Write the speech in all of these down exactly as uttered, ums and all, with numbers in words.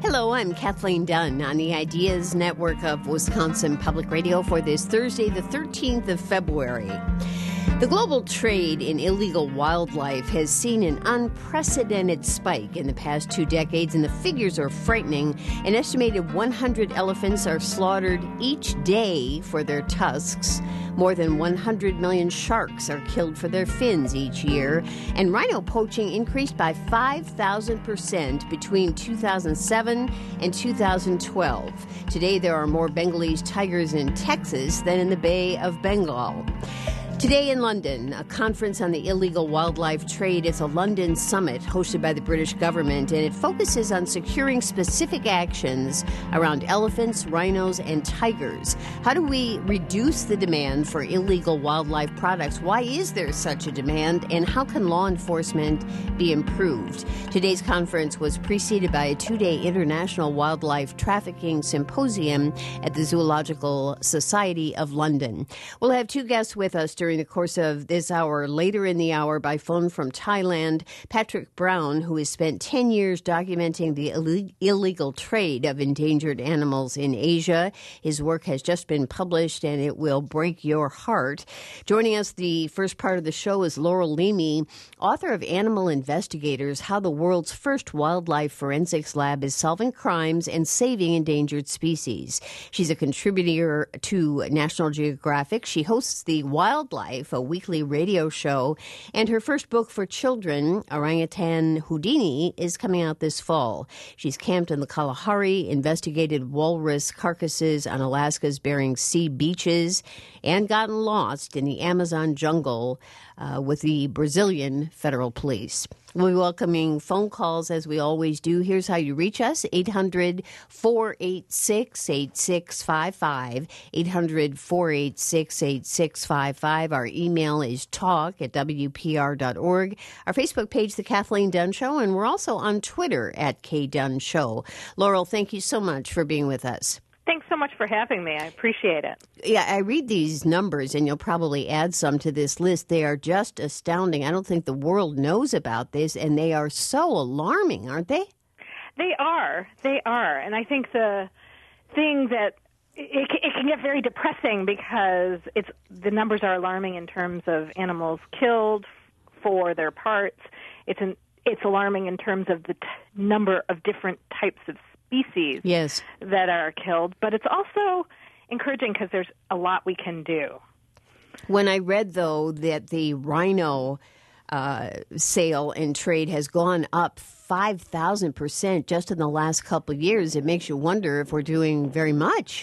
Hello, I'm Kathleen Dunn on the Ideas Network of Wisconsin Public Radio for this Thursday, the thirteenth of February. The global trade in illegal wildlife has seen an unprecedented spike in the past two decades, and the figures are frightening. An estimated one hundred elephants are slaughtered each day for their tusks. More than one hundred million sharks are killed for their fins each year, and rhino poaching increased by five thousand percent between two thousand seven and two thousand twelve. Today, there are more Bengalese tigers in Texas than in the Bay of Bengal. Today in London, a conference on the illegal wildlife trade. It's a London summit hosted by the British government, and it focuses on securing specific actions around elephants, rhinos, and tigers. How do we reduce the demand for illegal wildlife products? Why is there such a demand, and how can law enforcement be improved? Today's conference was preceded by a two-day international wildlife trafficking symposium at the Zoological Society of London. We'll have two guests with us during During the course of this hour. Later in the hour, by phone from Thailand, Patrick Brown, who has spent ten years documenting the Ill- illegal trade of endangered animals in Asia. His work has just been published, and it will break your heart. Joining us the first part of the show is Laurel Leamy, author of Animal Investigators, How the World's First Wildlife Forensics Lab is Solving Crimes and Saving Endangered Species. She's a contributor to National Geographic. She hosts the Wildlife Life, a weekly radio show, and her first book for children, Orangutan Houdini, is coming out this fall. She's camped in the Kalahari, investigated walrus carcasses on Alaska's Bering Sea beaches, and gotten lost in the Amazon jungle uh, with the Brazilian Federal Police. We'll be welcoming phone calls as we always do. Here's how you reach us, eight hundred, four eight six, eight six five five, eight hundred, four eight six, eight six five five. Our email is talk at w p r dot org. Our Facebook page, The Kathleen Dunn Show, and we're also on Twitter at K Dunn Show. Laurel, thank you so much for being with us. Thanks so much for having me. I appreciate it. Yeah, I read these numbers, and you'll probably add some to this list. They are just astounding. I don't think the world knows about this, and they are so alarming, aren't they? They are. They are. And I think the thing that it, it can get very depressing because it's the numbers are alarming in terms of animals killed for their parts. It's an, it's alarming in terms of the t- number of different types of species yes. that are killed, but it's also encouraging because there's a lot we can do. When I read, though, that the rhino uh, sale and trade has gone up five thousand percent just in the last couple of years, it makes you wonder if we're doing very much.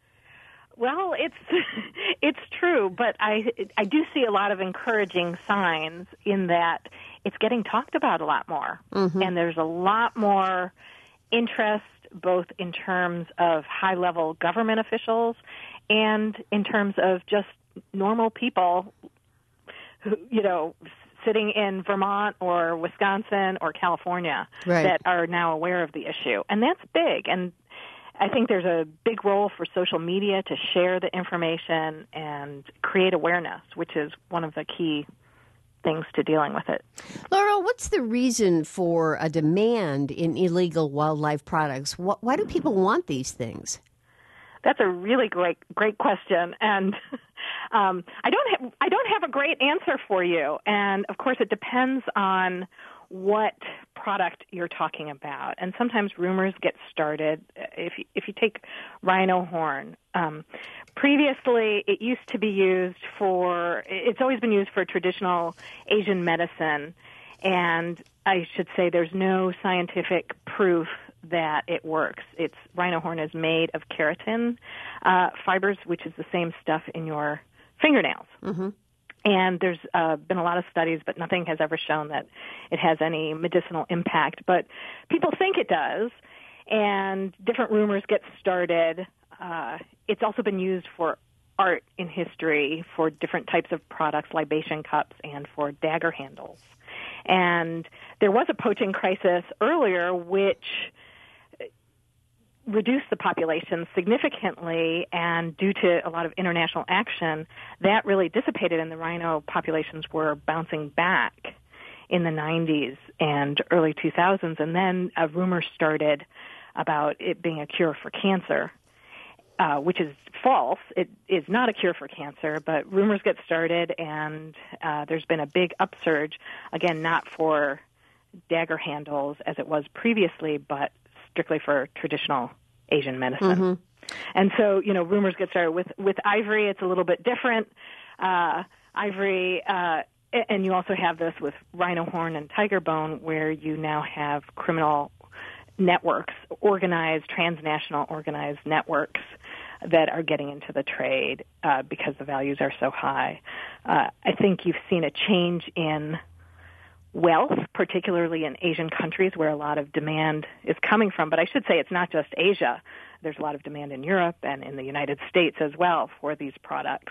Well, it's it's true, but I I do see a lot of encouraging signs in that it's getting talked about a lot more, mm-hmm. and there's a lot more interest, both in terms of high-level government officials and in terms of just normal people who, you know, sitting in Vermont or Wisconsin or California right. that are now aware of the issue. And that's big. And I think there's a big role for social media to share the information and create awareness, which is one of the key things to dealing with it. Laurel, what's the reason for a demand in illegal wildlife products? Why do people want these things? That's a really great, great question, and um, I don't have, I don't have a great answer for you. And of course, it depends on what product you're talking about. And sometimes rumors get started. If you, if you take rhino horn, um, previously it used to be used for, it's always been used for traditional Asian medicine. And I should say there's no scientific proof that it works. It's rhino horn is made of keratin uh, fibers, which is the same stuff in your fingernails. Mm-hmm. And there's uh, been a lot of studies, but nothing has ever shown that it has any medicinal impact. But people think it does, and different rumors get started. Uh, it's also been used for art in history, for different types of products, libation cups, and for dagger handles. And there was a poaching crisis earlier, which reduced the population significantly, and due to a lot of international action, that really dissipated, and the rhino populations were bouncing back in the nineties and early two thousands. And then a rumor started about it being a cure for cancer, uh, which is false. It is not a cure for cancer, but rumors get started, and uh, there's been a big upsurge, again, not for dagger handles as it was previously, but strictly for traditional Asian medicine. Mm-hmm. And so, you know, rumors get started. With, with ivory, it's a little bit different. Uh, ivory, uh, and you also have this with rhino horn and tiger bone, where you now have criminal networks, organized, transnational organized networks that are getting into the trade uh, because the values are so high. Uh, I think you've seen a change in wealth, particularly in Asian countries where a lot of demand is coming from. But I should say it's not just Asia. There's a lot of demand in Europe and in the United States as well for these products.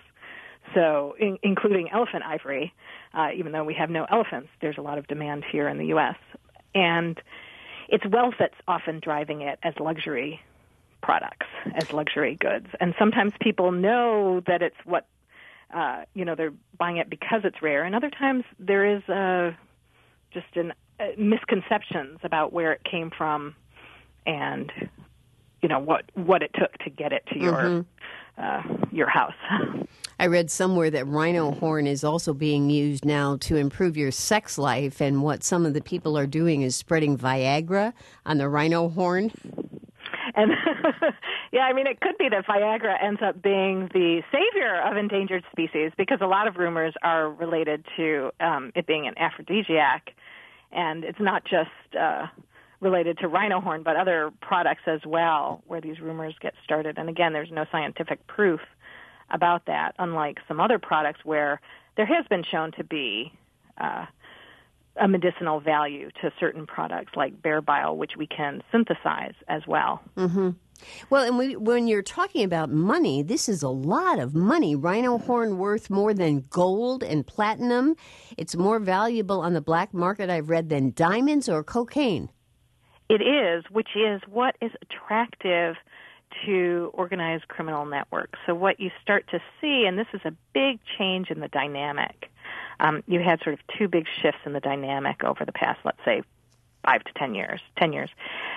So in, including elephant ivory, uh, even though we have no elephants, there's a lot of demand here in the U S. And it's wealth that's often driving it as luxury products, as luxury goods. And sometimes people know that it's what, uh, you know, they're buying it because it's rare. And other times there is uh, just an, uh, misconceptions about where it came from and, you know, what, what it took to get it to your, mm-hmm. uh, your house. I read somewhere that rhino horn is also being used now to improve your sex life, and what some of the people are doing is spreading Viagra on the rhino horn. And yeah, I mean, it could be that Viagra ends up being the savior of endangered species, because a lot of rumors are related to um, it being an aphrodisiac, and it's not just uh, related to rhino horn, but other products as well, where these rumors get started. And again, there's no scientific proof about that, unlike some other products where there has been shown to be uh, a medicinal value to certain products like bear bile, which we can synthesize as well. Mm-hmm. Well, and we, when you're talking about money, this is a lot of money. Rhino horn worth more than gold and platinum. It's more valuable on the black market, I've read, than diamonds or cocaine. It is, which is what is attractive to organized criminal networks. So what you start to see, and this is a big change in the dynamic, um, you had sort of two big shifts in the dynamic over the past, let's say, five to ten years, ten years,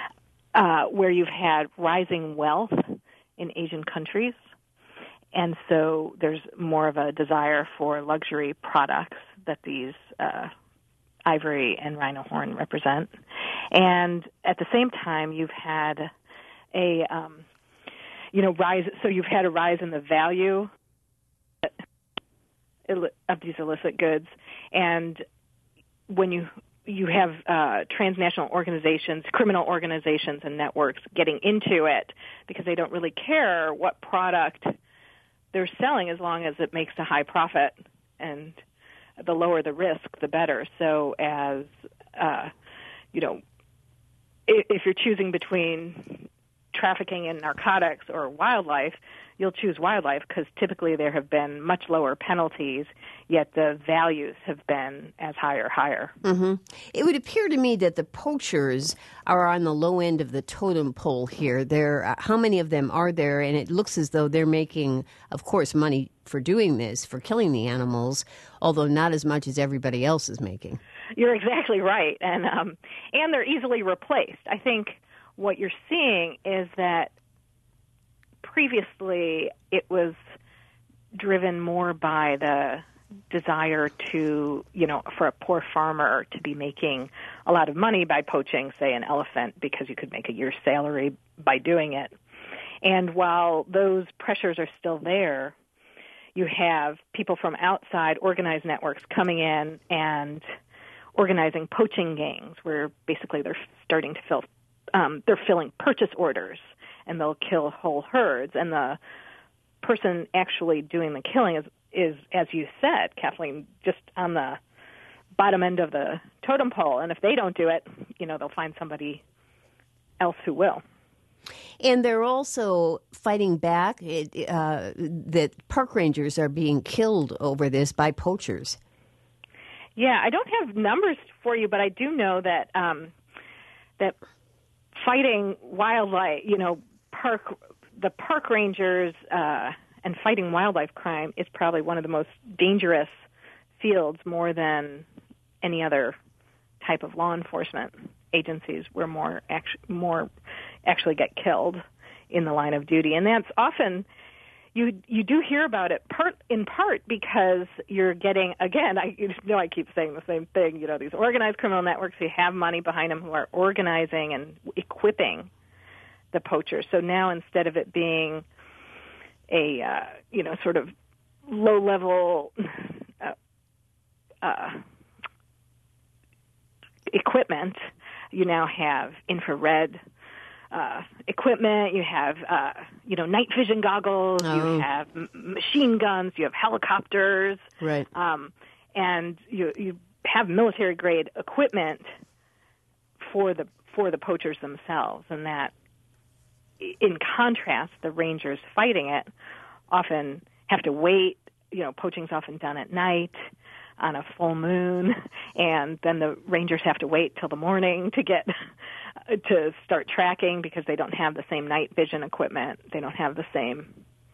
uh, where you've had rising wealth in Asian countries, and so there's more of a desire for luxury products that these uh, ivory and rhino horn represent. And at the same time, you've had a um, you know, rise. So you've had a rise in the value of these illicit goods, and when you you have uh, transnational organizations, criminal organizations, and networks getting into it because they don't really care what product they're selling as long as it makes a high profit, and the lower the risk, the better. So as uh, you know, if you're choosing between trafficking in narcotics or wildlife, you'll choose wildlife because typically there have been much lower penalties, yet the values have been as high or higher. Mm-hmm. It would appear to me that the poachers are on the low end of the totem pole here. There, uh, how many of them are there? And it looks as though they're making, of course, money for doing this, for killing the animals, although not as much as everybody else is making. You're exactly right, and um, and they're easily replaced. I think what you're seeing is that previously it was driven more by the desire to, you know, for a poor farmer to be making a lot of money by poaching, say, an elephant, because you could make a year's salary by doing it. And while those pressures are still there, you have people from outside organized networks coming in and organizing poaching gangs where basically they're starting to fill Um, they're filling purchase orders, and they'll kill whole herds. And the person actually doing the killing is, is, as you said, Kathleen, just on the bottom end of the totem pole. And if they don't do it, you know, they'll find somebody else who will. And they're also fighting back uh, that park rangers are being killed over this by poachers. Yeah, I don't have numbers for you, but I do know that um, that fighting wildlife, you know, park the park rangers uh, and fighting wildlife crime is probably one of the most dangerous fields, more than any other type of law enforcement. agencies where more actu- more actually get killed in the line of duty. And that's often, you you do hear about it part in part because you're getting, again, I you know I keep saying the same thing, you know, these organized criminal networks who have money behind them who are organizing and equipping the poachers. So now instead of it being a, uh, you know, sort of low-level uh, uh, equipment, you now have infrared uh, equipment, you have, uh, you know, night vision goggles, oh. you have m- machine guns, you have helicopters, right? Um, and you you have military-grade equipment for the for the poachers themselves, and that, in contrast, the rangers fighting it often have to wait. You know, poaching's often done at night on a full moon, and then the rangers have to wait till the morning to get to start tracking because they don't have the same night vision equipment. They don't have the same,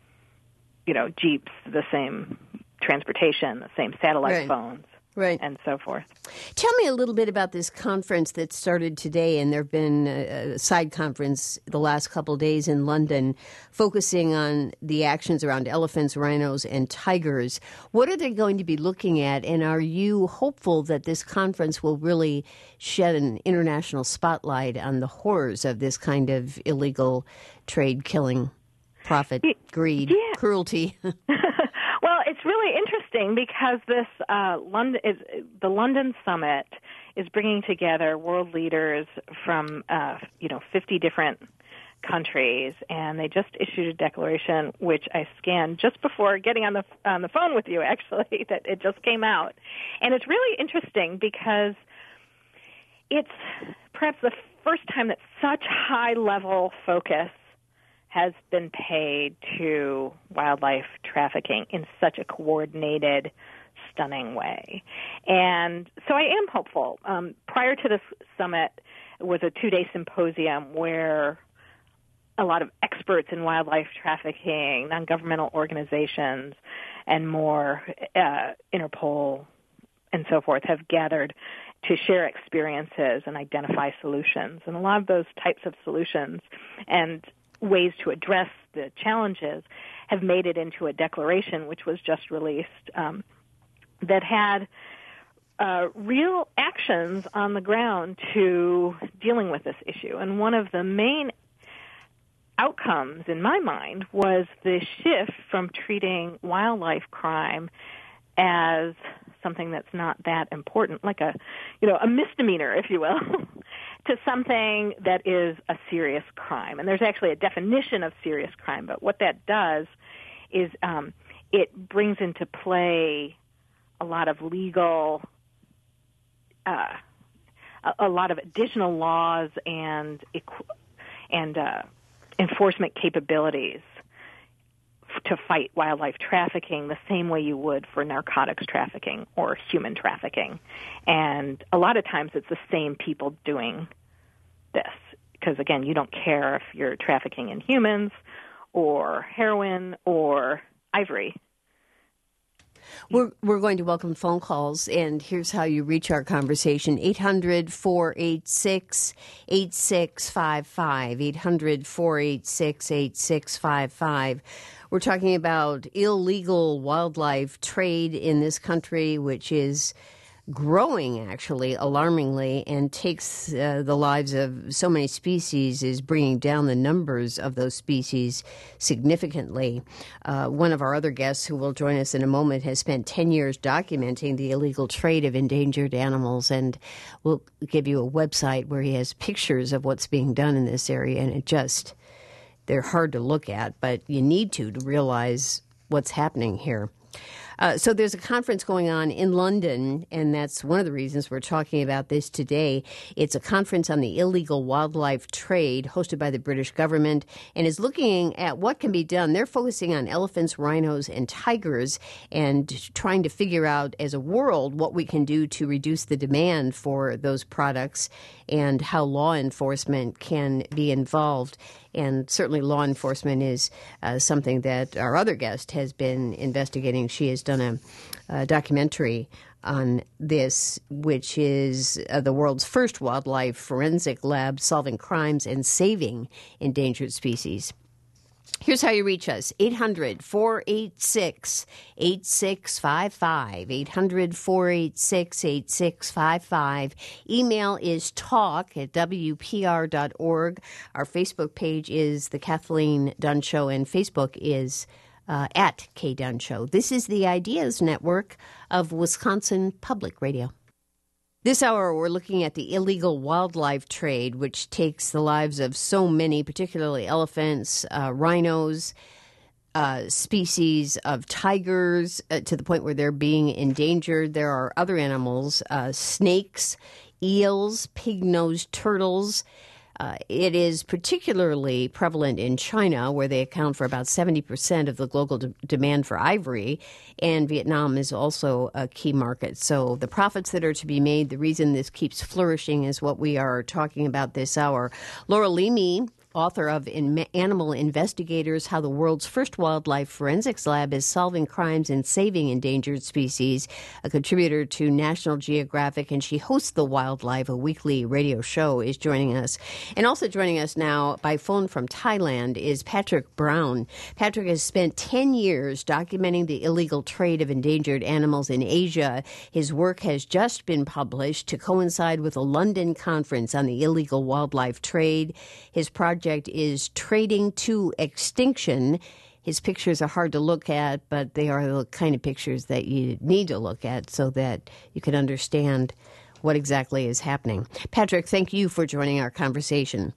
you know, jeeps, the same transportation, the same satellite right. phones. Right. And so forth. Tell me a little bit about this conference that started today, and there have been a side conference the last couple of days in London focusing on the actions around elephants, rhinos, and tigers. What are they going to be looking at, and are you hopeful that this conference will really shed an international spotlight on the horrors of this kind of illegal trade, killing, profit, greed, yeah. cruelty? Well, it's really interesting because this uh, London is the London Summit is bringing together world leaders from uh, you know fifty different countries, and they just issued a declaration which I scanned just before getting on the on the phone with you. Actually, that it just came out, and it's really interesting because it's perhaps the first time that such high level focus has been paid to wildlife trafficking in such a coordinated, stunning way. And so I am hopeful. Um, prior to this summit was a two-day symposium where a lot of experts in wildlife trafficking, non-governmental organizations, and more, uh, Interpol and so forth, have gathered to share experiences and identify solutions. And a lot of those types of solutions and ways to address the challenges have made it into a declaration which was just released um, that had uh, real actions on the ground to dealing with this issue. And one of the main outcomes, in my mind, was the shift from treating wildlife crime as something that's not that important, like a, you know, a misdemeanor, if you will, to something that is a serious crime. And there's actually a definition of serious crime, but what that does is um, it brings into play a lot of legal, uh, a, a lot of additional laws and and uh, enforcement capabilities to fight wildlife trafficking the same way you would for narcotics trafficking or human trafficking. And a lot of times it's the same people doing this because, again, you don't care if you're trafficking in humans or heroin or ivory. We're we're going to welcome phone calls, and here's how you reach our conversation. eight hundred, four eight six, eight six five five, eight hundred, four eight six, eight six five five. We're talking about illegal wildlife trade in this country, which is growing, actually, alarmingly, and takes uh, the lives of so many species, is bringing down the numbers of those species significantly. Uh, one of our other guests, who will join us in a moment, has spent ten years documenting the illegal trade of endangered animals, and we'll give you a website where he has pictures of what's being done in this area, and it just, they're hard to look at, but you need to to realize what's happening here. Uh, so there's a conference going on in London, and that's one of the reasons we're talking about this today. It's a conference on the illegal wildlife trade hosted by the British government and is looking at what can be done. They're focusing on elephants, rhinos, and tigers and trying to figure out as a world what we can do to reduce the demand for those products and how law enforcement can be involved. And certainly law enforcement is uh, something that our other guest has been investigating. She has done a, a documentary on this, which is uh, the world's first wildlife forensic lab solving crimes and saving endangered species. Here's how you reach us, eight hundred, four eight six, eight six five five, eight hundred, four eight six, eight six five five. Email is talk at w p r dot org. Our Facebook page is The Kathleen Dunn Show, and Facebook is uh, at K Dunn Show. This is the Ideas Network of Wisconsin Public Radio. This hour, we're looking at the illegal wildlife trade, which takes the lives of so many, particularly elephants, uh, rhinos, uh, species of tigers, uh, to the point where they're being endangered. There are other animals, uh, snakes, eels, pig-nosed turtles. Uh, it is particularly prevalent in China, where they account for about seventy percent of the global de- demand for ivory, and Vietnam is also a key market. So the profits that are to be made, the reason this keeps flourishing is what we are talking about this hour. Laura Leamy, author of in Animal Investigators, How the World's First Wildlife Forensics Lab is Solving Crimes and Saving Endangered Species, a contributor to National Geographic, and she hosts The Wildlife, a weekly radio show, is joining us. And also joining us now by phone from Thailand is Patrick Brown. Patrick has spent ten years documenting the illegal trade of endangered animals in Asia. His work has just been published to coincide with a London conference on the illegal wildlife trade. His project is Trading to Extinction. His pictures are hard to look at, but they are the kind of pictures that you need to look at so that you can understand what exactly is happening. Patrick, thank you for joining our conversation.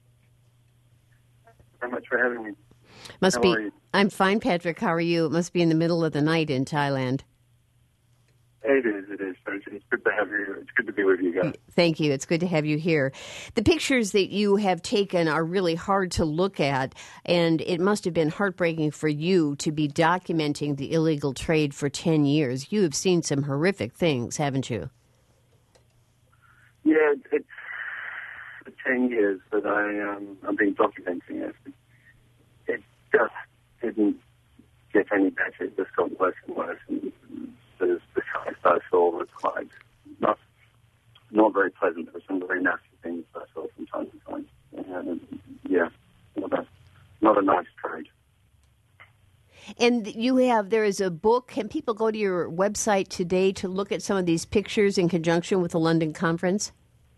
Thank you very much for having me. Must How be. are you? I'm fine, Patrick. How are you? It must be in the middle of the night in Thailand. It is, it is. It's good to have you. It's good to be with you guys. Thank you. It's good to have you here. The pictures that you have taken are really hard to look at, and it must have been heartbreaking for you to be documenting the illegal trade for ten years. You have seen some horrific things, haven't you? Yeah, it's the ten years that I, um, I've been documenting it. It just didn't get any better. It just got worse and worse. And the, the size I saw was quite not not very pleasant. There were some very nasty things I saw from time to time. And, yeah, not a, not a nice trade. And you have, there is a book. Can people go to your website today to look at some of these pictures in conjunction with the London conference?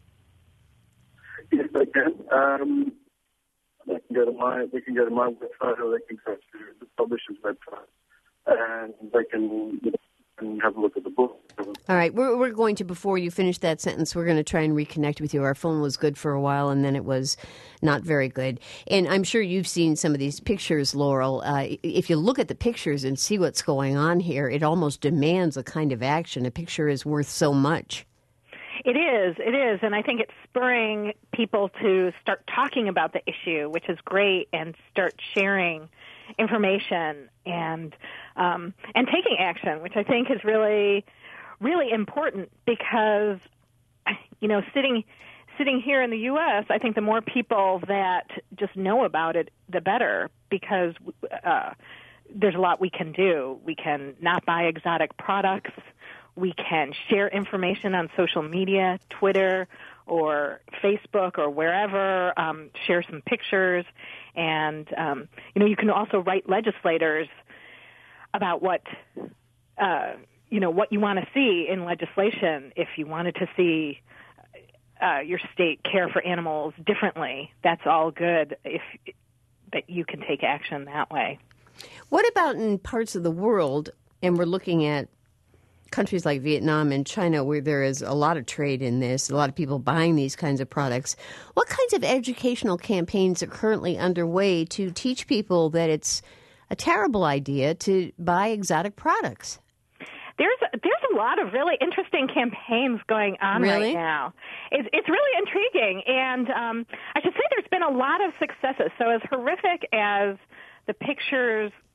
Yes, they can. Um, they can go to my, they can go to my website, or they can go to the publisher's website, and they can, you know, and have a look at the book. All right. We're, we're going to, before you finish that sentence, we're going to try and reconnect with you. Our phone was good for a while, and then it was not very good. And I'm sure you've seen some of these pictures, Laurel. Uh, if you look at the pictures and see what's going on here, it almost demands a kind of action. A picture is worth so much. It is, it is, and I think it's spurring people to start talking about the issue, which is great, and start sharing information and um, and taking action, which I think is really, really important because, you know, sitting sitting here in the U S, I think the more people that just know about it, the better, because uh, there's a lot we can do. We can not buy exotic products. We can share information on social media, Twitter or Facebook or wherever, um, share some pictures. And, um, you know, you can also write legislators about what, uh, you know, what you want to see in legislation. If you wanted to see uh, your state care for animals differently, that's all good if that you can take action that way. What about in parts of the world, and we're looking at countries like Vietnam and China, where there is a lot of trade in this, a lot of people buying these kinds of products. What kinds of educational campaigns are currently underway to teach people that it's a terrible idea to buy exotic products? There's there's a lot of really interesting campaigns going on really? right now. It's it's really intriguing, and um, I should say there's been a lot of successes. So as horrific as the pictures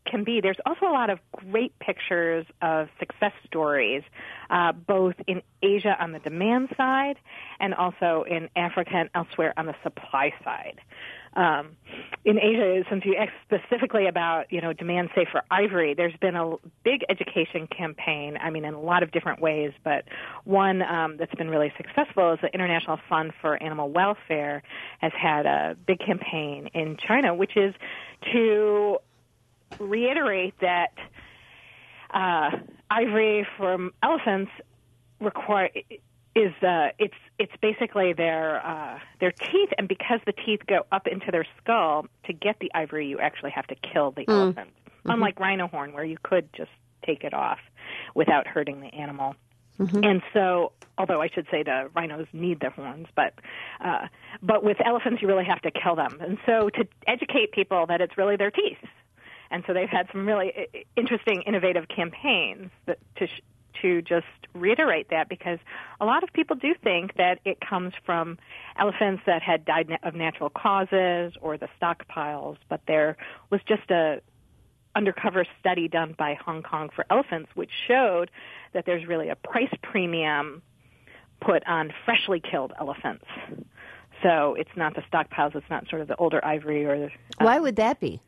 can be. There's also a lot of great pictures of success stories, uh, both in Asia on the demand side and also in Africa and elsewhere on the supply side. Um, in Asia, since you asked specifically about, you know, demand, say, for ivory, there's been a big education campaign, I mean, in a lot of different ways, but one um, that's been really successful is the International Fund for Animal Welfare has had a big campaign in China, which is to reiterate that uh, ivory from elephants require is uh, it's it's basically their uh, their teeth, and because the teeth go up into their skull, to get the ivory, you actually have to kill the mm. elephant. Mm-hmm. Unlike rhino horn, where you could just take it off without hurting the animal. Mm-hmm. And so, although I should say the rhinos need their horns, but uh, but with elephants, you really have to kill them. And so, to educate people that it's really their teeth. And so they've had some really interesting, innovative campaigns that to sh- to just reiterate that, because a lot of people do think that it comes from elephants that had died of natural causes or the stockpiles, but there was just a undercover study done by Hong Kong for Elephants which showed that there's really a price premium put on freshly killed elephants. So it's not the stockpiles, it's not sort of the older ivory or the... Uh, Why would that be?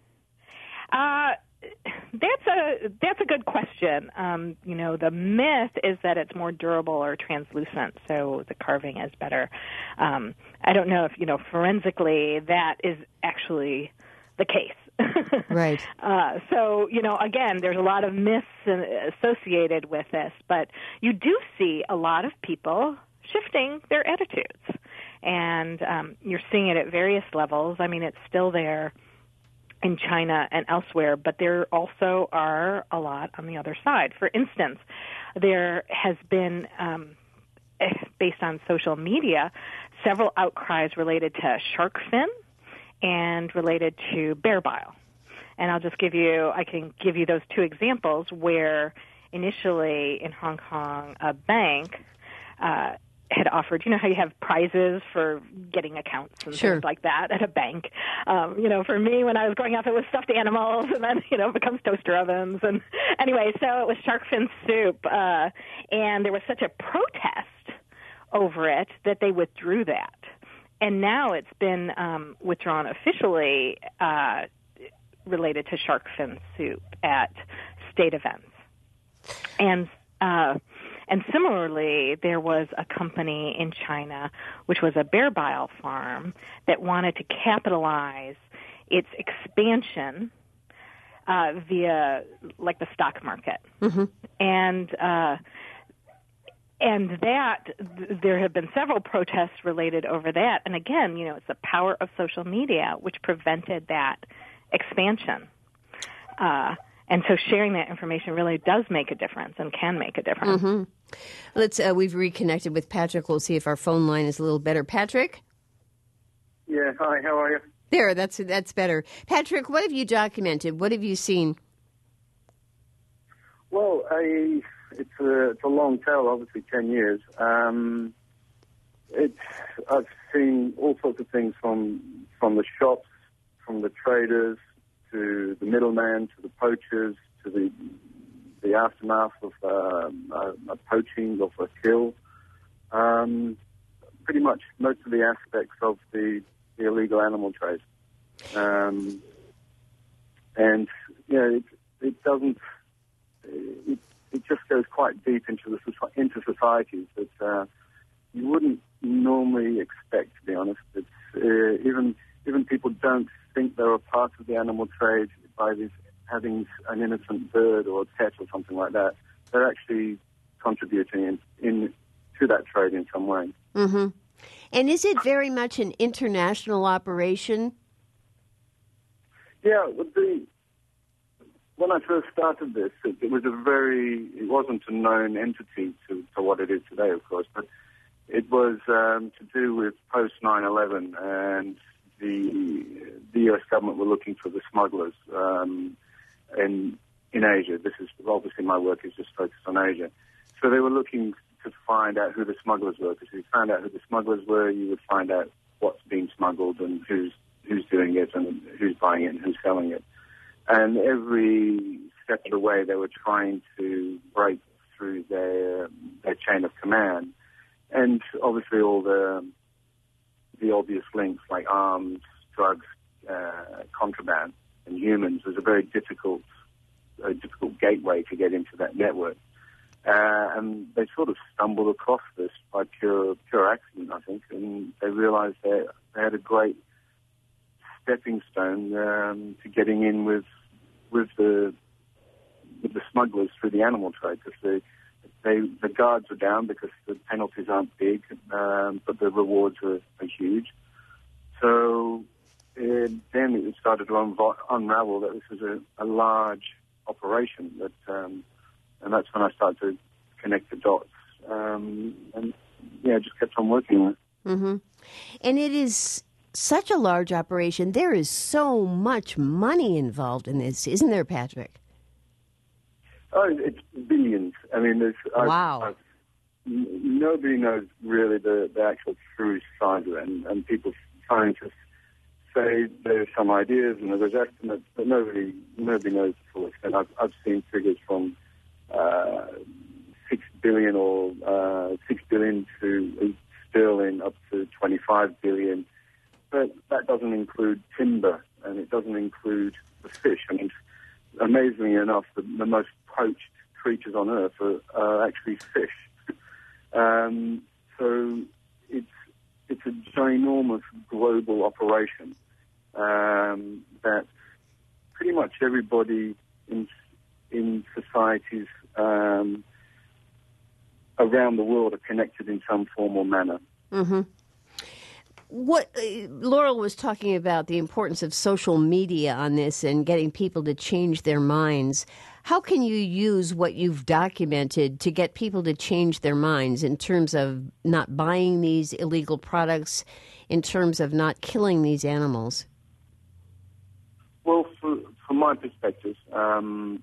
Uh, that's a that's a good question. Um, you know, the myth is that it's more durable or translucent, so the carving is better. Um, I don't know if, you know, forensically that is actually the case. Right. Uh, so, you know, again, there's a lot of myths associated with this, but you do see a lot of people shifting their attitudes, and um, you're seeing it at various levels. I mean, it's still there in China and elsewhere, but there also are a lot on the other side. For instance, there has been, um, based on social media, several outcries related to shark fin and related to bear bile. And I'll just give you, I can give you those two examples where initially in Hong Kong, a bank uh, had offered, you know how you have prizes for getting accounts and sure. things like that at a bank. Um, you know, for me, when I was growing up, it was stuffed animals, and then, you know, it becomes toaster ovens. And anyway, so it was shark fin soup. Uh, and there was such a protest over it that they withdrew that. And now it's been um, withdrawn officially uh, related to shark fin soup at state events. And uh And similarly, there was a company in China, which was a bear bile farm, that wanted to capitalize its expansion uh, via, like, the stock market. Mm-hmm. And uh, and that, th- there have been several protests related over that. And again, you know, it's the power of social media which prevented that expansion. Uh And so sharing that information really does make a difference and can make a difference. Mm-hmm. Let's. Uh, we've reconnected with Patrick. We'll see if our phone line is a little better. Patrick? Yeah, hi, how are you? There, that's that's better. Patrick, what have you documented? What have you seen? Well, I, it's, a, it's a long tale, obviously ten years. Um, it's, I've seen all sorts of things from from the shops, from the traders, to the middleman, to the poachers, to the the aftermath of uh, a, a poaching, of a kill. Um, pretty much most of the aspects of the, the illegal animal trade. Um, and, you know, it, it doesn't, it, it just goes quite deep into the into societies that uh, you wouldn't normally expect, to be honest. It's, uh, even even people don't think they're a part of the animal trade by this, having an innocent bird or a pet or something like that. They're actually contributing in, in to that trade in some way. Mm-hmm. And is it very much an international operation? Yeah, the, when I first started this, it, it was a very, it wasn't a known entity to, to what it is today, of course, but it was um, to do with post nine eleven, and the the U S government were looking for the smugglers um, in in Asia. This is obviously my work is just focused on Asia. So they were looking to find out who the smugglers were, because if you found out who the smugglers were, you would find out what's being smuggled and who's who's doing it and who's buying it and who's selling it. And every step of the way, they were trying to break through their their chain of command. And obviously all the the obvious links like arms, drugs, uh, contraband, and humans was a very difficult a difficult gateway to get into that network. Uh, and they sort of stumbled across this by pure pure accident, I think, and they realized they, they had a great stepping stone um, to getting in with with the with the smugglers through the animal trade, because they, they the guards are down because the penalties aren't big, um, but the rewards are, are huge. So uh, then it started to unvo- unravel that this was a, a large operation, that, um, and that's when I started to connect the dots, um, and yeah, just kept on working on it. Mm-hmm. And it is such a large operation. There is so much money involved in this, isn't there, Patrick? Oh, it's billions. I mean, there's wow. I've, I've, n- nobody knows really the, the actual true size of it, and, and people, scientists, say there's some ideas and there's estimates, but nobody nobody knows the full extent. I've, I've seen figures from uh, six billion or uh, six billion to sterling up to twenty-five billion, but that doesn't include timber and it doesn't include the fish. I mean, amazingly enough, the, the most poached creatures on Earth are, are actually fish. um, so it's it's a ginormous global operation um, that pretty much everybody in in societies um, around the world are connected in some form or manner. Mm-hmm. What uh, Laurel was talking about, the importance of social media on this and getting people to change their minds. How can you use what you've documented to get people to change their minds in terms of not buying these illegal products, in terms of not killing these animals? Well, for, from my perspective, um,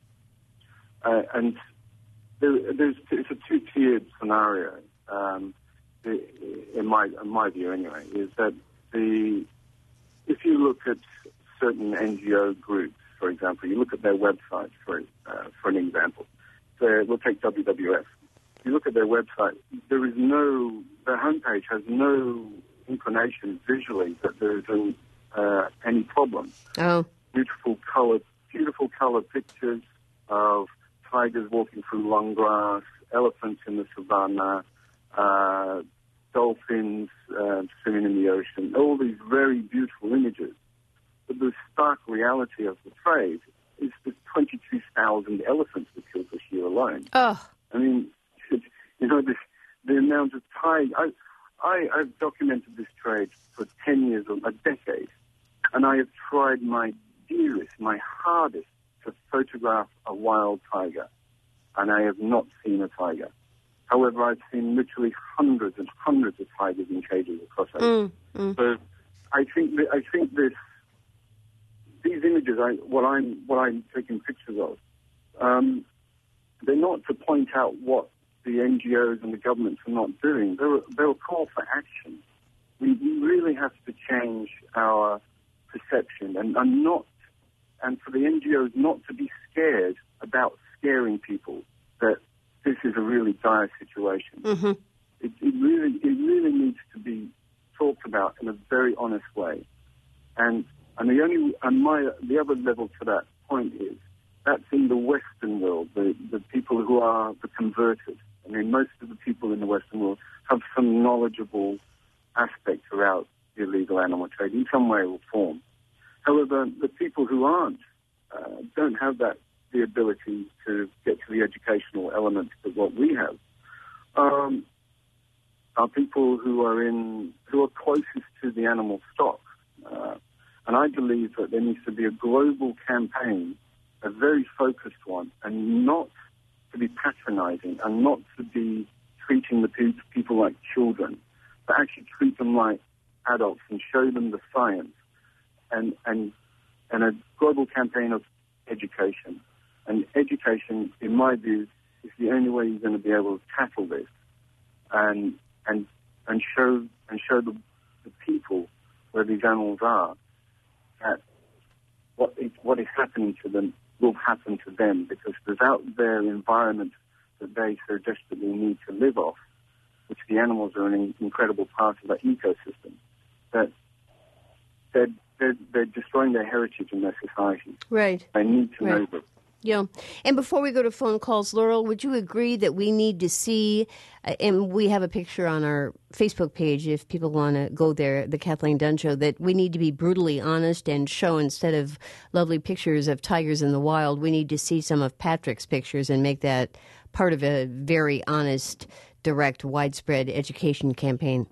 uh, and there, there's it's a two-tiered scenario. Um, in my in my view, anyway, is that the if you look at certain N G O groups, for example, you look at their website for uh, for an example. So we'll take W W F. You look at their website. There is no their homepage has no inclination visually that there is an, uh, any problem. Oh, beautiful colored, beautiful colored pictures of tigers walking through long grass, elephants in the savannah. Uh, dolphins uh, swimming in the ocean, all these very beautiful images. But the stark reality of the trade is the twenty-two thousand elephants we killed this year alone. Oh. I mean, you know, this, the amount of time. I, I, I've documented this trade for ten years or a decade, and I have tried my dearest, my hardest to photograph a wild tiger, and I have not seen a tiger. However, I've seen literally hundreds and hundreds of tigers in cages across Asia. Mm, mm. So I think that, I think this these images, I, what I'm what I'm taking pictures of, um, they're not to point out what the N G Os and the governments are not doing. They're they're a call for action. We, we really have to change our perception and, and not and for the N G Os not to be scared about scaring people that this is a really dire situation. Mm-hmm. It, it really, it really needs to be talked about in a very honest way. And and the only and my the other level to that point is that's in the Western world, the the people who are the converted. I mean, most of the people in the Western world have some knowledgeable aspect about illegal animal trade in some way or form. However, the people who aren't uh, don't have that. The ability to get to the educational elements of what we have um, are people who are in who are closest to the animal stock, uh, and I believe that there needs to be a global campaign, a very focused one, and not to be patronising and not to be treating the pe- people like children, but actually treat them like adults and show them the science, and and and a global campaign of education. And education, in my view, is the only way you're going to be able to tackle this, and and and show and show the, the people where these animals are that what is, what is happening to them will happen to them, because without their environment that they so desperately need to live off, which the animals are an incredible part of that ecosystem, that they're, they're, they're destroying their heritage and their society. Right. They need to right. know them. Yeah. And before we go to phone calls, Laurel, would you agree that we need to see, uh, and we have a picture on our Facebook page if people want to go there, The Kathleen Dunn Show, that we need to be brutally honest and show, instead of lovely pictures of tigers in the wild, we need to see some of Patrick's pictures and make that part of a very honest, direct, widespread education campaign?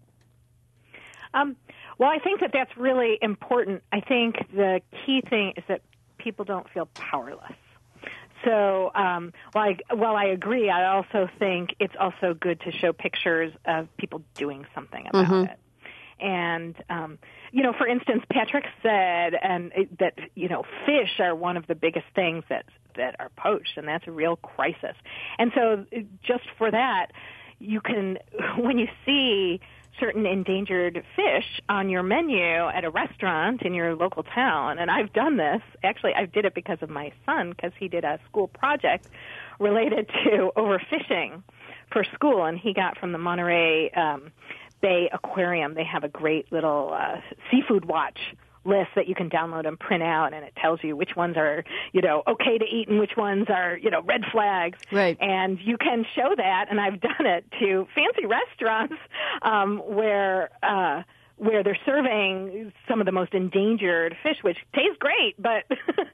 Um, well, I think that that's really important. I think the key thing is that people don't feel powerless. So um, while, I, while I agree, I also think it's also good to show pictures of people doing something about mm-hmm. it. And, um, you know, for instance, Patrick said and it, that, you know, fish are one of the biggest things that, that are poached, and that's a real crisis. And so just for that, you can, when you see certain endangered fish on your menu at a restaurant in your local town, and I've done this. Actually, I did it because of my son, because he did a school project related to overfishing for school, and he got from the Monterey um, Bay Aquarium. They have a great little uh, seafood watch list that you can download and print out, and it tells you which ones are, you know, okay to eat and which ones are, you know, red flags. Right. And you can show that, and I've done it to fancy restaurants um, where uh, where they're serving some of the most endangered fish, which taste great, but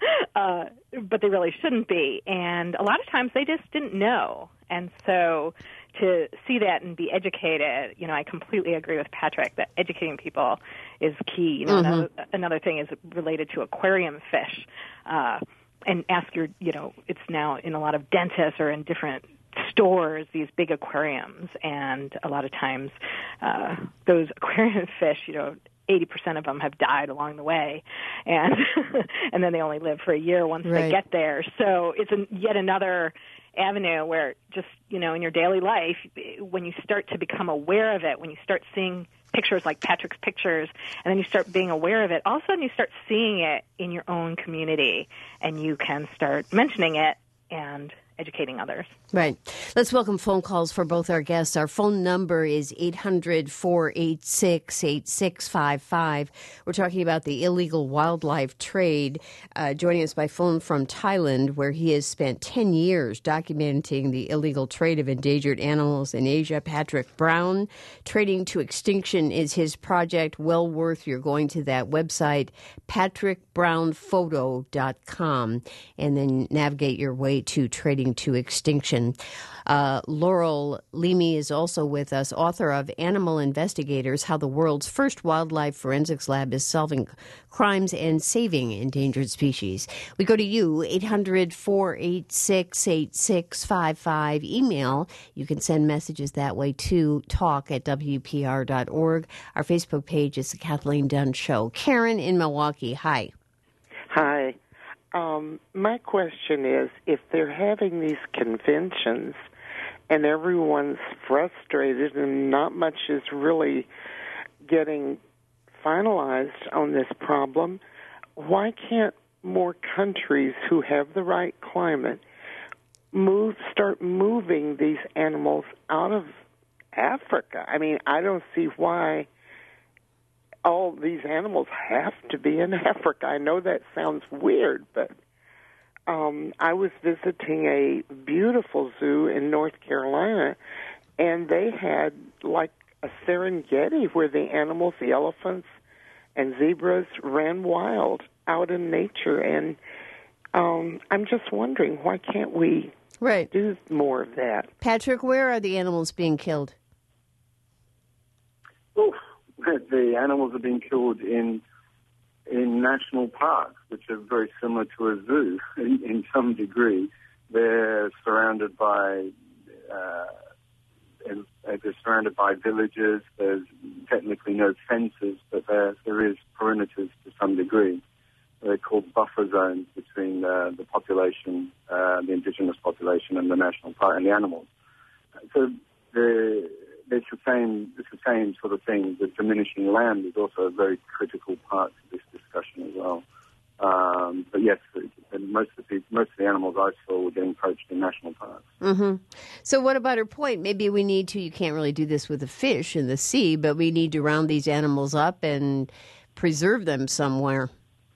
uh, but they really shouldn't be. And a lot of times they just didn't know, and so to see that and be educated, you know, I completely agree with Patrick that educating people is key. You know, mm-hmm. another, another thing is related to aquarium fish. Uh, and ask your, you know, it's now in a lot of dentists or in different stores, these big aquariums. And a lot of times uh, those aquarium fish, you know, eighty percent of them have died along the way. And and then they only live for a year once right. they get there. So it's an, yet another avenue where just, you know, in your daily life, when you start to become aware of it, when you start seeing pictures like Patrick's pictures, and then you start being aware of it, all of a sudden you start seeing it in your own community, and you can start mentioning it and educating others. Right. Let's welcome phone calls for both our guests. Our phone number is eight hundred, four eight six, eight six five five. We're talking about the illegal wildlife trade. Uh, joining us by phone from Thailand, where he has spent ten years documenting the illegal trade of endangered animals in Asia. Patrick Brown. Trading to Extinction is his project. Well worth your going to that website, patrick brown photo dot com, and then navigate your way to Trading to Extinction. Uh, Laurel Leamy is also with us, author of Animal Investigators, How the World's First Wildlife Forensics Lab is Solving Crimes and Saving Endangered Species. We go to you, eight hundred, four eight six, eight six five five. Email, you can send messages that way to talk at W P R dot org. Our Facebook page is The Kathleen Dunn Show. Karen in Milwaukee, hi. Hi. Um, my question is, if they're having these conventions and everyone's frustrated and not much is really getting finalized on this problem, why can't more countries who have the right climate move, start moving these animals out of Africa? I mean, I don't see why all these animals have to be in Africa. I know that sounds weird, but um, I was visiting a beautiful zoo in North Carolina, and they had like a Serengeti where the animals, the elephants and zebras, ran wild out in nature. And um, I'm just wondering, why can't we right. do more of that? Patrick, where are the animals being killed? Oh. The animals are being killed in in national parks, which are very similar to a zoo in, in some degree. They're surrounded by uh, and, uh, they're surrounded by villages. There's technically no fences, but there there is perimeters to some degree. They're called buffer zones between uh, the population, uh, the indigenous population, and the national park and the animals. So the It's the same. It's the same sort of thing. The diminishing land is also a very critical part of this discussion as well. Um, but yes, most of the most of the animals I saw were getting poached in national parks. Mm-hmm. So what about her point? Maybe we need to, you can't really do this with a fish in the sea, but we need to round these animals up and preserve them somewhere.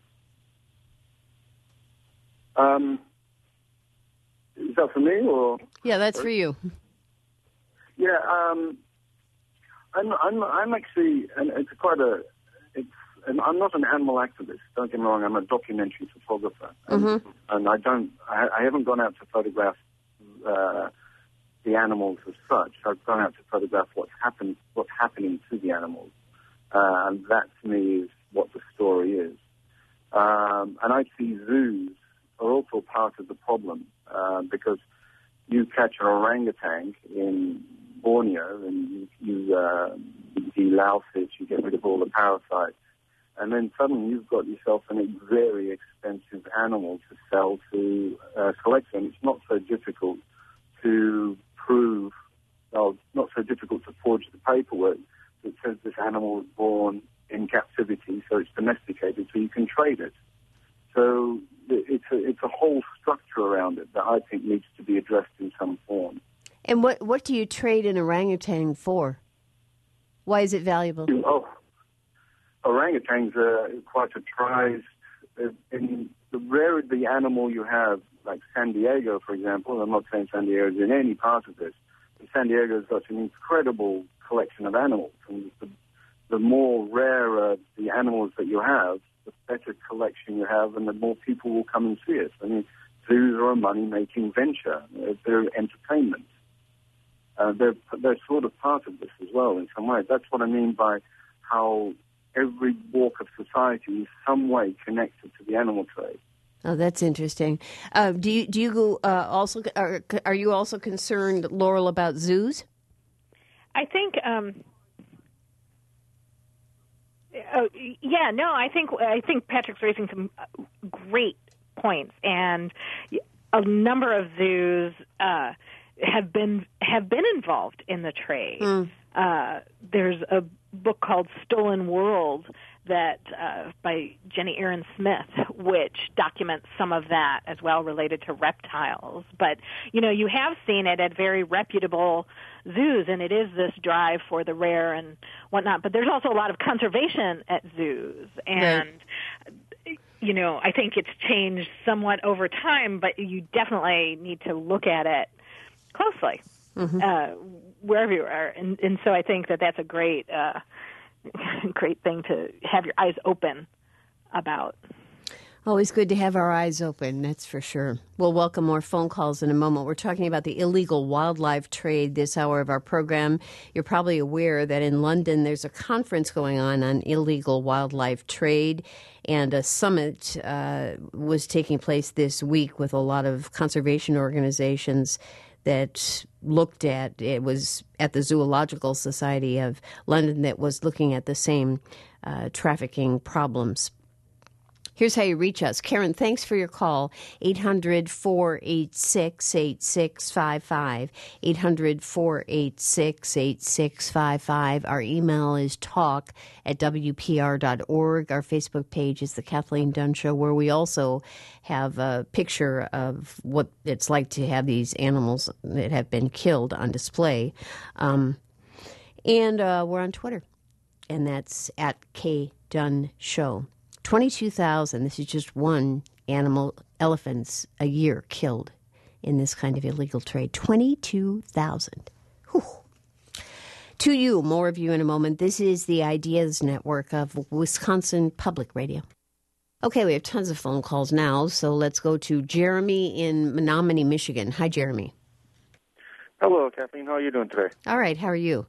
Um, is that for me or? Yeah, that's for you. Yeah, um, I'm, I'm, I'm actually, and it's quite a, it's, and I'm not an animal activist. Don't get me wrong. I'm a documentary photographer, and, Mm-hmm. and I don't, I, I haven't gone out to photograph uh, the animals as such. I've gone out to photograph what's happened, what's happening to the animals, uh, and that to me is what the story is. Um, and I see zoos are also part of the problem uh, because you catch an orangutan in Borneo and you, you, uh, you delouse it, you get rid of all the parasites, and then suddenly you've got yourself a very expensive animal to sell to uh, collectors. And it's not so difficult to prove, well, not so difficult to forge the paperwork that says this animal was born in captivity, so it's domesticated, so you can trade it. So it's a, it's a whole structure around it that I think needs to be addressed in some form. And what, what do you trade an orangutan for? Why is it valuable? Oh, orangutans are quite a prized. In the rarer the animal you have, like San Diego, for example, I'm not saying San Diego is in any part of this, but San Diego has got an incredible collection of animals. And the, the more rarer the animals that you have, the better collection you have, and the more people will come and see it. I mean, zoos are a money-making venture. They're entertainment. Uh, they're, they're sort of part of this as well in some ways. That's what I mean by how every walk of society is some way connected to the animal trade. Oh, that's interesting. Uh, do you do you go, uh, also are, are you also concerned, Laurel, about zoos? I think. Um, oh, yeah, no, I think I think Patrick's raising some great points, and a number of zoos uh, have been have been involved in the trade. Mm. Uh, there's a book called Stolen World that uh, by Jenny Aaron Smith, which documents some of that as well related to reptiles. But, you know, you have seen it at very reputable zoos, and it is this drive for the rare and whatnot. But there's also a lot of conservation at zoos. And, right. you know, I think it's changed somewhat over time, but you definitely need to look at it closely. Mm-hmm. Uh, wherever you are. And, and so I think that that's a great uh, great thing to have your eyes open about. Always good to have our eyes open, that's for sure. We'll welcome more phone calls in a moment. We're talking about the illegal wildlife trade this hour of our program. You're probably aware that in London there's a conference going on on illegal wildlife trade, and a summit uh, was taking place this week with a lot of conservation organizations that looked at, it was at the Zoological Society of London that was looking at the same uh, trafficking problems. Here's how you reach us. Karen, thanks for your call. eight hundred, four eight six, eight six five five. eight hundred, four eight six, eight six five five. Our email is talk at w p r dot org. Our Facebook page is The Kathleen Dunn Show, where we also have a picture of what it's like to have these animals that have been killed on display. Um, and uh, we're on Twitter, and that's at K Dunn Show. twenty-two thousand, this is just one animal, elephants a year killed in this kind of illegal trade. twenty-two thousand. Whew. To you, more of you in a moment. This is the Ideas Network of Wisconsin Public Radio. Okay, we have tons of phone calls now, so let's go to Jeremy in Menominee, Michigan. Hi, Jeremy. Hello, Kathleen. How are you doing today? All right, how are you?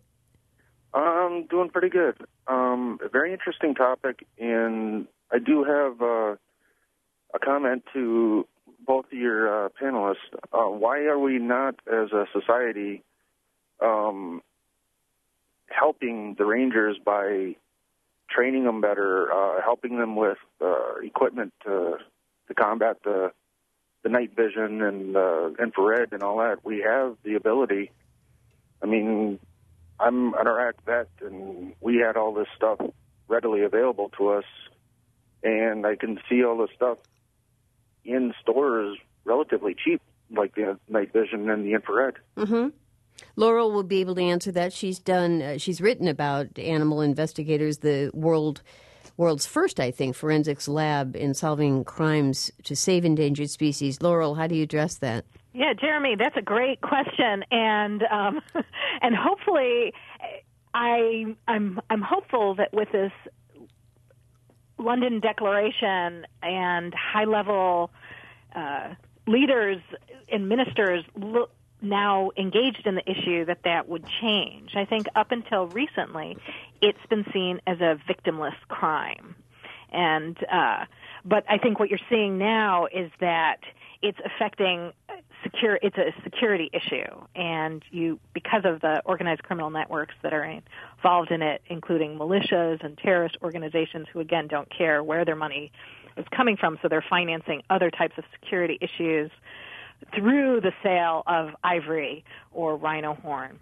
I'm doing pretty good. Um, a very interesting topic, and I do have uh, a comment to both of your uh, panelists. Uh, why are we not, as a society, um, helping the rangers by training them better, uh, helping them with uh, equipment to, to combat the, the night vision and uh, infrared and all that? We have the ability. I mean, I'm an Iraq vet, and we had all this stuff readily available to us and I can see all the stuff in stores relatively cheap, like the night vision and the infrared. Mm-hmm. Laurel will be able to answer that. She's done. Uh, she's written about Animal Investigators, the world world's first, I think, forensics lab in solving crimes to save endangered species. Laurel, how do you address that? Yeah, Jeremy, that's a great question, and um, and hopefully, I I'm I'm hopeful that with this London Declaration and high level uh, leaders and ministers look now engaged in the issue, that that would change. I think up until recently, it's been seen as a victimless crime. And uh, but I think what you're seeing now is that it's affecting secure. It's a security issue, and you because of the organized criminal networks that are involved in it, including militias and terrorist organizations who again don't care where their money is coming from, so they're financing other types of security issues through the sale of ivory or rhino horn.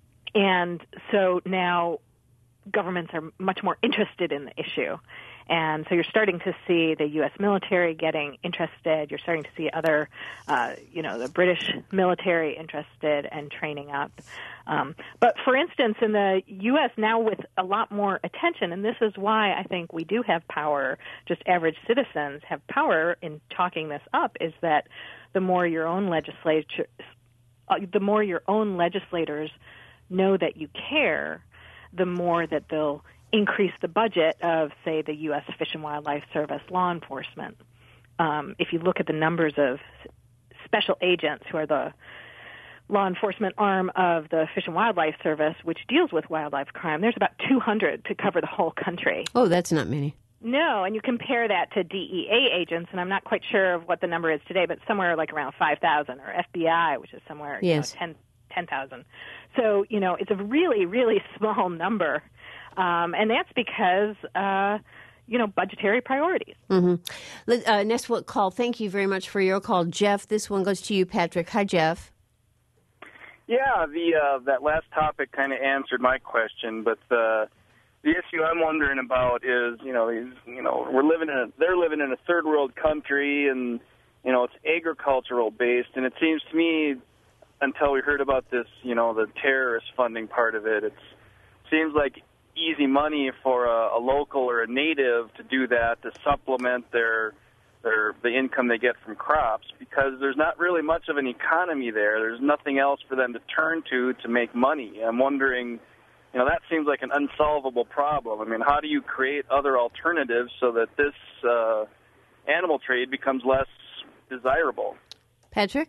And so now governments are much more interested in the issue. And so you're starting to see the U S military getting interested. You're starting to see other, uh, you know, the British military interested and training up. Um, but for instance, in the U S now with a lot more attention, and this is why I think we do have power, just average citizens have power in talking this up, is that the more your own legislature, uh, the more your own legislators know that you care, the more that they'll increase the budget of, say, the U S Fish and Wildlife Service law enforcement. Um, if you look at the numbers of special agents who are the law enforcement arm of the Fish and Wildlife Service, which deals with wildlife crime, there's about two hundred to cover the whole country. Oh, that's not many. No, and you compare that to D E A agents, and I'm not quite sure of what the number is today, but somewhere like around five thousand, or F B I, which is somewhere yes. you know, ten thousand. So, you know, it's a really, really small number. Um, and that's because, uh, you know, budgetary priorities. Mm-hmm. Uh, next call, thank you very much for your call. Jeff, this one goes to you, Patrick. Hi, Jeff. Yeah, the uh, that last topic kind of answered my question, but the the issue I'm wondering about is, you know, these, you know, we're living in a, they're living in a third world country, and you know, it's agricultural based, and it seems to me, until we heard about this, you know, the terrorist funding part of it, it seems like easy money for a, a local or a native to do that, to supplement their their the income they get from crops, because there's not really much of an economy there. There's nothing else for them to turn to to make money. I'm wondering, you know, that seems like an unsolvable problem. I mean, how do you create other alternatives so that this uh, animal trade becomes less desirable? Patrick?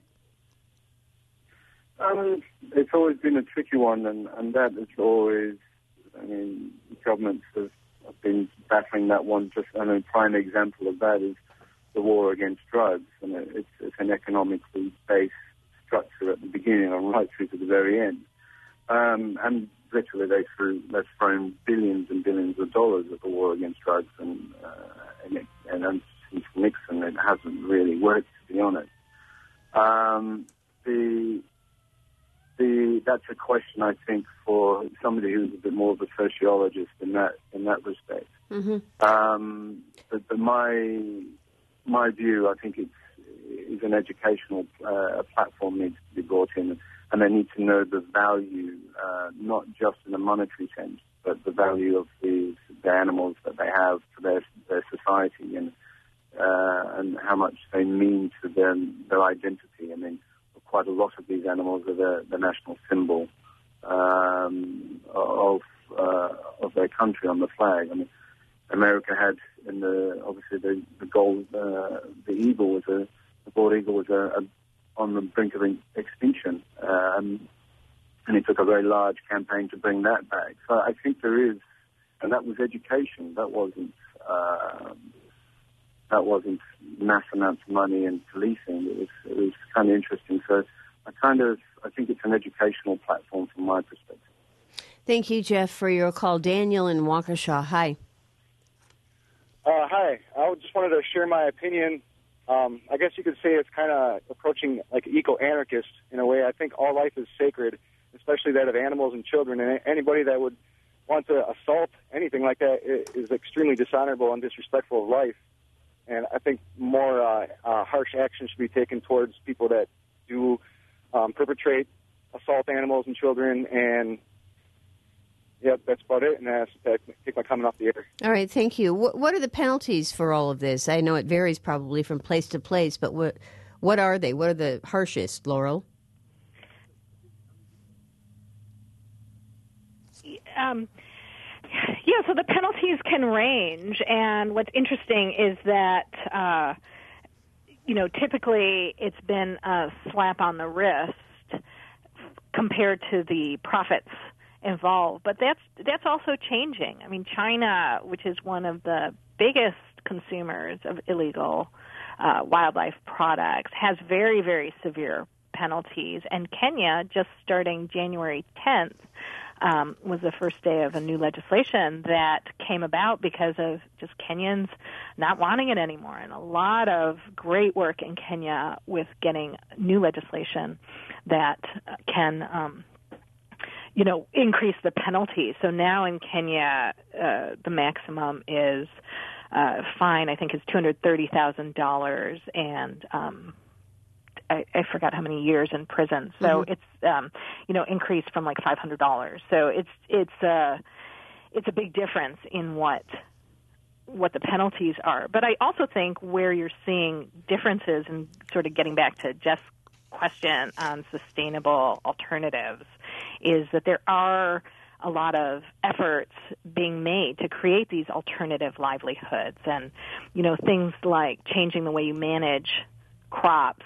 Um, it's always been a tricky one, and, and that is always, I mean, governments have, have been battling that one. Just, I mean, prime example of that is the war against drugs, and it's, it's an economically based structure at the beginning and right through to the very end. Um, and literally, they threw, they've thrown billions and billions of dollars at the war against drugs, and uh, and, it, and, and since Nixon, it hasn't really worked, to be honest. Um, the The, that's a question, I think, for somebody who's a bit more of a sociologist in that in that respect. Mm-hmm. Um, but, but my my view, I think, it's is an educational uh, platform needs to be brought in, and they need to know the value, uh, not just in a monetary sense, but the value of the, the animals that they have for their their society, and uh, and how much they mean to their their identity. I mean, quite a lot of these animals are the, the national symbol um, of uh, of their country on the flag. I mean, America had in the obviously the the gold uh, the eagle was a the bald eagle was a, a on the brink of extinction, um, and it took a very large campaign to bring that back. So I think there is, and that was education. That wasn't. Uh, That wasn't mass amounts of money and policing. It was it was kind of interesting. So I kind of I think it's an educational platform from my perspective. Thank you, Jeff, for your call. Daniel in Waukesha. Hi. Uh, hi. I just wanted to share my opinion. Um, I guess you could say it's kind of approaching like eco-anarchist in a way. I think all life is sacred, especially that of animals and children. And anybody that would want to assault anything like that is extremely dishonorable and disrespectful of life. And I think more uh, uh, harsh action should be taken towards people that do um, perpetrate assault animals and children. And, yep, that's about it. And I take my comment off the air. All right, thank you. What, what are the penalties for all of this? I know it varies probably from place to place, but what what are they? What are the harshest, Laurel? Um, yeah, so the penalties can range, and what's interesting is that, uh, you know, typically it's been a slap on the wrist compared to the profits involved, but that's that's also changing. I mean, China, which is one of the biggest consumers of illegal uh, wildlife products, has very, very severe penalties, and Kenya, just starting January tenth, Um, was the first day of a new legislation that came about because of just Kenyans not wanting it anymore. And a lot of great work in Kenya with getting new legislation that can, um, you know, increase the penalty. So now in Kenya, uh, the maximum is uh, fine, I think, is two hundred thirty thousand dollars, and um I, I forgot how many years in prison. So mm-hmm. it's, um, you know, increased from like five hundred dollars. So it's it's a it's a big difference in what what the penalties are. But I also think where you're seeing differences, and sort of getting back to Jeff's question on sustainable alternatives, is that there are a lot of efforts being made to create these alternative livelihoods, and you know, things like changing the way you manage crops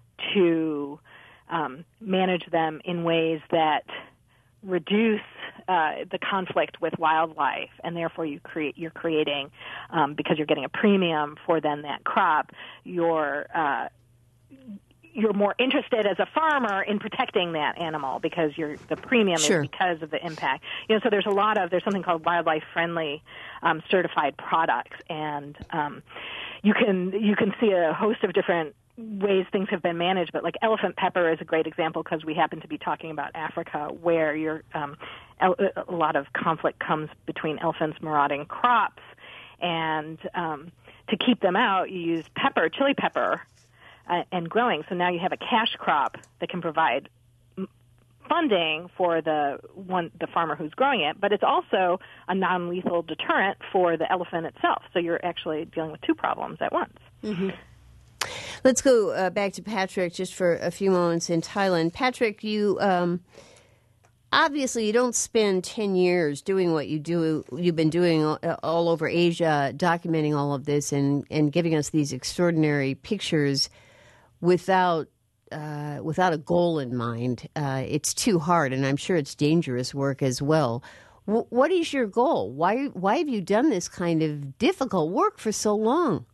to um, manage them in ways that reduce uh, the conflict with wildlife, and therefore you create you're creating um, because you're getting a premium for then that crop. You're uh, you're more interested as a farmer in protecting that animal because you're the premium sure. is because of the impact. You know, so there's a lot of there's something called wildlife friendly um, certified products, and um, you can you can see a host of different ways things have been managed, but like elephant pepper is a great example because we happen to be talking about Africa, where you're, um, a lot of conflict comes between elephants marauding crops, and um, to keep them out, you use pepper, chili pepper, uh, and growing. So now you have a cash crop that can provide funding for the one the farmer who's growing it, but it's also a non-lethal deterrent for the elephant itself. So you're actually dealing with two problems at once. Mm-hmm. Let's go uh, back to Patrick just for a few moments in Thailand. Patrick, you um, obviously you don't spend ten years doing what you do. You've been doing all, all over Asia, documenting all of this and, and giving us these extraordinary pictures without uh, without a goal in mind. Uh, it's too hard, and I'm sure it's dangerous work as well. W- what is your goal? Why why have you done this kind of difficult work for so long?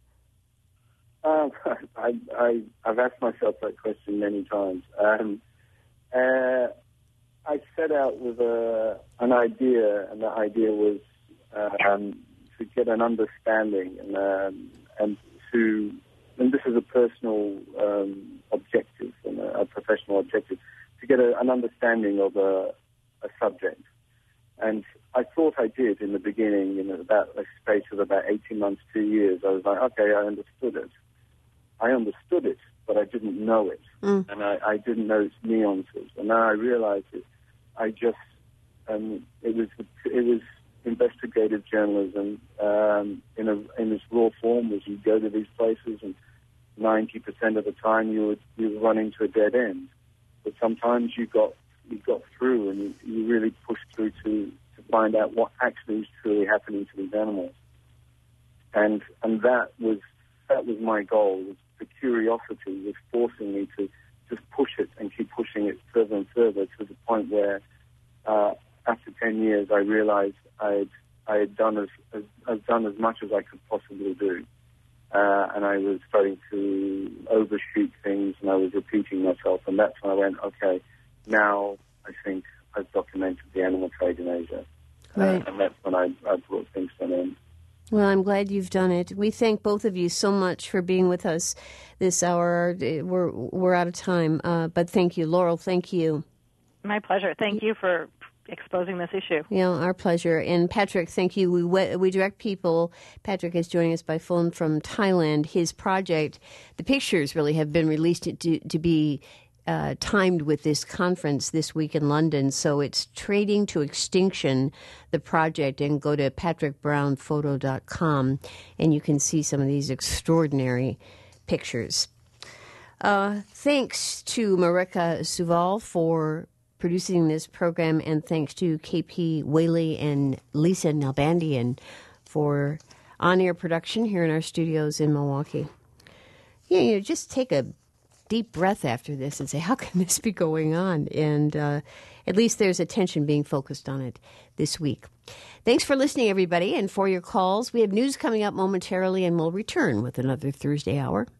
Um, I, I, I've asked myself that question many times. Um, uh, I set out with a, an idea, and that idea was uh, um, to get an understanding, and um, and to, and this is a personal um, objective and a, a professional objective, to get a, an understanding of a, a subject. And I thought I did in the beginning, in about a space of about eighteen months, two years. I was like, okay, I understood it. I understood it, but I didn't know it, mm. and I, I didn't know its nuances. And now I realize it. I just, um, it was it was investigative journalism um, in a in its raw form. As you go to these places, and ninety percent of the time you would you run into a dead end, but sometimes you got you got through, and you, you really pushed through to to find out what actually is truly happening to these animals. And and that was that was my goal. Was the curiosity was forcing me to just push it and keep pushing it further and further to the point where, uh, after ten years, I realized I had I had done as, as I'd done as much as I could possibly do, uh, and I was starting to overshoot things, and I was repeating myself, and that's when I went, okay, now I think I've documented the animal trade in Asia, right. uh, and that's when I, I brought things to an end. Well, I'm glad you've done it. We thank both of you so much for being with us this hour. We're we're out of time, uh, but thank you. Laurel, thank you. My pleasure. Thank you for exposing this issue. Yeah, our pleasure. And Patrick, thank you. We we direct people. Patrick is joining us by phone from Thailand. His project, the pictures really have been released to to be uh, timed with this conference this week in London. So it's Trading to Extinction, the project, and go to patrick brown photo dot com and you can see some of these extraordinary pictures. Uh, thanks to Marika Suval for producing this program, and thanks to K P Whaley and Lisa Nalbandian for on-air production here in our studios in Milwaukee. Yeah, you know, just take a deep breath after this and say, how can this be going on? And uh, at least there's attention being focused on it this week. Thanks for listening, everybody, and for your calls. We have news coming up momentarily, and we'll return with another Thursday Hour.